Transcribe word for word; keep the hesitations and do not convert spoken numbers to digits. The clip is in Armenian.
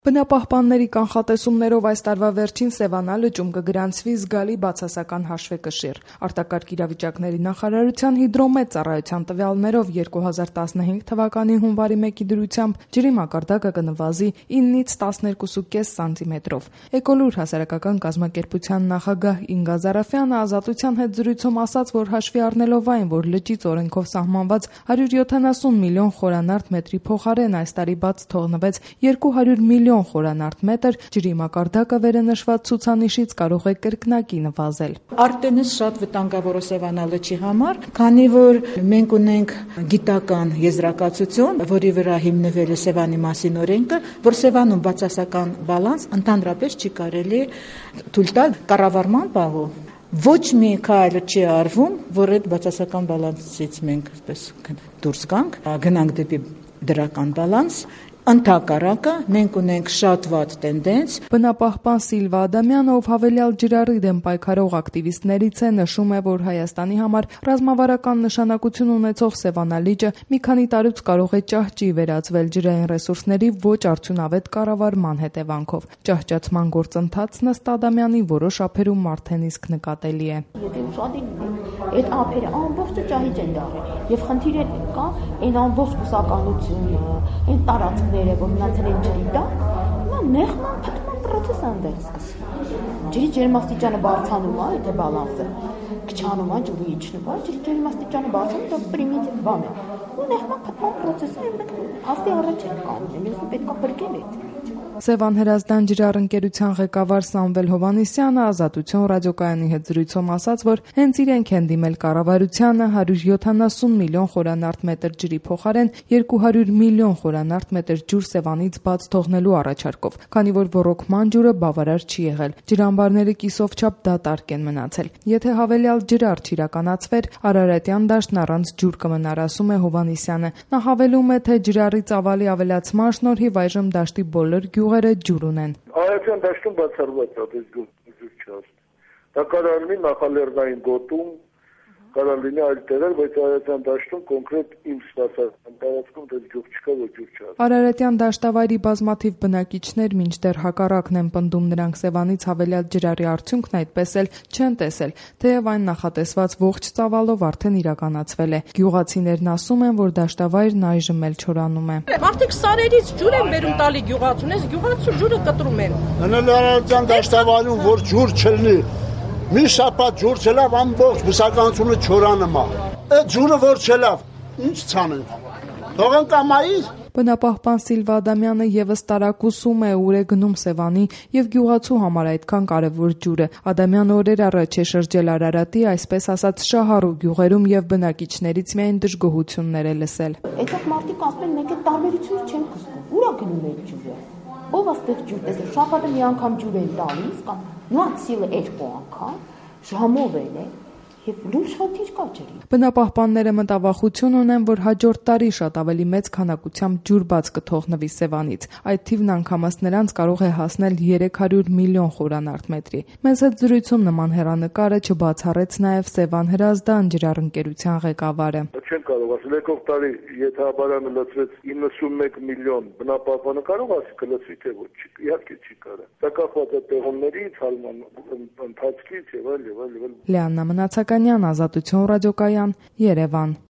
Բնապահպանների կանխատեսումներով այս տարվա վերջին Սևանա լճում կգրանցվի զգալի բացասական հաշվեկշիռ։ Արտակարգ իրավիճակների նախարարության հիդրոմետ ծառայության տվյալներով երկու հազար տասնհինգ թվականի հունվարի մեկի դրությամբ ջրի մակարդակը կնվազի իննից տասներկու կόμμα պենս սանտիմետրով։ Էկոլուր հասարակական կազմակերպության նախագահ Ինգա Զարաֆյանը Ազատության հետ զրույցում ասաց, որ հաշվի առնելով այն, որ լճից օրենքով սահմանված հարյուր յոթանասուն միլիոն խորանարդ մետրի փոխարեն այս տարի բաց թողնվեց երկու հարյուր միլիոն խորանարդ մետր, ջրի մակարդակը վերնշված ցուցանիշից կարող է կրկնակի նվազել։ Արդենս շատ վտանգավոր է Սևանա լճի համար, քանի որ մենք ունենք գիտական եզրակացություն, որի վրա հիմնվել է Սևանի մասին օրենքը, որ Սևանում բացասական բալանս ընդհանրապես չի կարելի թույլ տալ կառավարման պահով։ Ոչ մի քայլ չի արվում, որ այդ բացասական բալանսից մենք այսպես դուրս գանք, գնանք դեպի դրական բալանս։ Ընդհակառակը մենք ունենք շատ վատ տենդենց։ Բնապահպան Սիլվա Ադամյանը, ով հավելյալ ջրառի դեմ պայքարող ակտիվիստներից է, նշում է, որ Հայաստանի համար ռազմավարական նշանակություն ունեցող Սևանա լիճը մի քանի տարուց կարող է ճահճի վերածվել ջրային ռեսուրսների ոչ արդյունավետ կառավարման հետևանքով։ Ճահճացման գործընթացն ըստ Ադամյանի որոշ ափերում արդեն իսկ նկատելի է։ Եթե ուշադիր այդ ափերը ամբողջը ճահիճ են դառել եւ խնդիրը կա այն ամբողջ բուսականությունը, այն տարածքները, որ մնացել են ջրի տակ, նա նեղման փտման process-ը այնտեղ սկսվում։ Ջրի ջերմաստիճանը բարձրանում է, եթե բալանսը քչանում է, ջուրը իջնում է, ջրի ջերմաստիճանը բարձրանում, դա պրիմիտիվ բան է։ Ու նեղման փտման process-ը այնտեղ հաստի առաջ է կանգնում, ես պետք է բրկել այդ։ Սևան Հրազդան ջրառընկերության ղեկավար Սամվել Հովհաննիսյանը Ազատություն ռադիոկայանի հետ զրույցում ասաց, որ հենց իրենք են դիմել կառավարությանը հարյուր յոթանասուն միլիոն խորանարդ մետր ջրի փոխարեն երկու հարյուր միլիոն խորանարդ մետր ջուր Սևանից բաց թողնելու առաջարկով, քանի որ ոռոգման ջուրը բավարար չի եղել։ Ջրամբարները կիսով չափ դատարկ են մնացել։ Եթե հավելյալ ջրառ չիրականացվեր, Արարատյան դաշտն առանց ջուր կմնար, ասում է Հովհաննիսյանը։ Նա հավելում է, թե ջրառի ծավալի ավելացման շնորհիվ այժմ դաշտի բոլոր գյուղերը ջուր ունեն։ Արարատյան դաշտում բացառված է, դες ջուր չաստ։ Դա կարող լինի նախալեռնային գոտում, կարող լինի այլ տեղեր, բայց Արարատյան դաշտում կոնկրետ իմ ստացած տարածքում դες ջուր չկա, որ ջուր չաստ։ Արարատյան դաշտավայրի բազմաթիվ բնակիչներ մինչդեռ հակառակն են պնդում, նրանք Սևանից հավելյալ ջրառի արդյունքն այդպես էլ չեն տեսել, թեև այն նախատեսված ողջ ծավալով արդեն իրականացվել է։ Գյուղացիներն ասում են, որ դաշտավայրն այժմ էլ չորանում է։ Մարդիկ սարերից ջուր են բերում տալի գյուղացուն, գյուղացու ջուրը կտրում են։ Հնարավորության դաշտավայրում որ ջուր չլինի, մի շաբաթ ջուր չլավ, ամբողջ բուսականությունը չորանում է։ Այդ ջուրը որ չլավ, ինչ ցանենք։ Թողենք ամայի։ Բնապահպան Սիլվա Ադամյանը եւս տարակուսում է ուր է գնում Սևանի եւ գյուղացու համար այդքան կարեւոր ջուրը։ Ադամյանը օրեր առաջ է շրջել Արարատի, այսպես ասած շահառու գյուղերում եւ բնակիչներից միայն դժգոհություններ է լսել։ Այդտեղ մարդիկ ասում են, մենք այդ տարբերությունը չենք զգում։ Ուր է գնում այդ ջուրը։ Ով աստեղ ջուր տեսել, շաբաթը մի անգամ ջուր են տալիս, կամ նույնիսկ երկու անգամ, ժամով են է։ Եվ լուրջ խնդիր կա ջրի։ Բնապահպանները մտավախություն ունեն, որ հաջորդ տարի շատ ավելի մեծ քանակությամբ ջուր բաց կթողնվի Սևանից։ Այդ թիվն անգամս նրանց կարող է հասնել երեք հարյուր միլիոն խորանարդ մետրի։ Մեզ հետ զրույցում նման հեռանկարը չբացառեց նաև Սևան Հրազդան ջրառընկերության ղեկավարը։ Չեն կարող ասել, եկող տարի եթեաբարանը լցվեց իննսունմեկ միլիոն, բնապահպանը կարող ասի կլցվի, թե ոչ, իհարկե չի կարող։ Դա կախված է տեղումներից, հալման ընթացքից եւ այլ եւ այլ։ Լիաննա Մնացականյան, Ազատություն ռադիոկայան, Երևան։